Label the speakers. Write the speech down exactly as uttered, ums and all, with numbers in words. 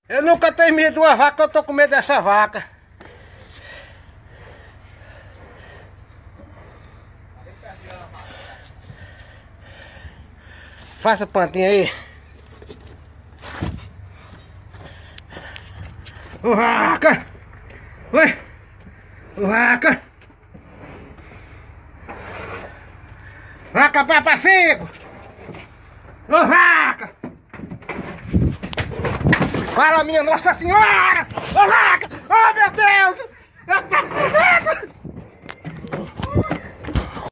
Speaker 1: Eu nunca tenho medo de uma vaca, eu tô com medo dessa vaca. Faça a pantinha aí. Ô vaca! Oi! Ô vaca! Vaca papa figo! Ô vaca! Fala minha Nossa Senhora! Ô vaca! Oh meu Deus!